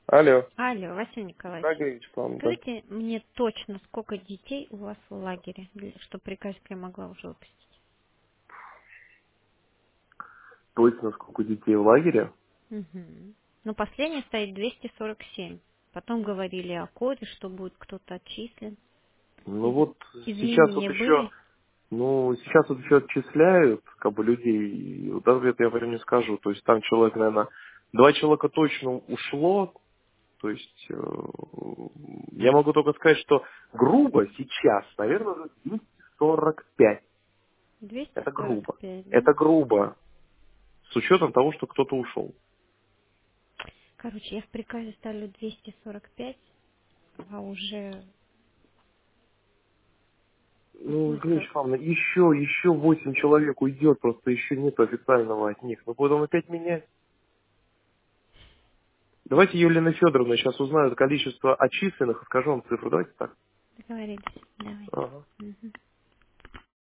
Алло. Алло, Василий Николаевич, Да, говорите, вам, да. скажите мне точно, сколько детей у вас в лагере, чтобы приказчик я могла уже выпустить? Точно, сколько детей в лагере? Угу. Ну, последний стоит 247. Потом говорили о коде, что будет кто-то отчислен. Ну вот сейчас вот Изменения еще, были? сейчас вот еще отчисляют, как бы, людей, и вот даже это я прям не скажу, то есть там человек, наверное, 2 человека точно ушло, то есть я могу только сказать, что грубо сейчас, наверное, уже 245. Это грубо. 245, да? Это грубо, с учетом того, что кто-то ушел. Короче, я в приказе ставлю 245, а уже Ну, Евгения сколько? Вячеславовна, еще 8 человек уйдет, просто еще нет официального от них. Мы будем опять менять. Давайте Елена Федоровна сейчас узнает количество отчисленных, и скажу вам цифру. Давайте так. Договорились. Давайте. Ага. Мгм.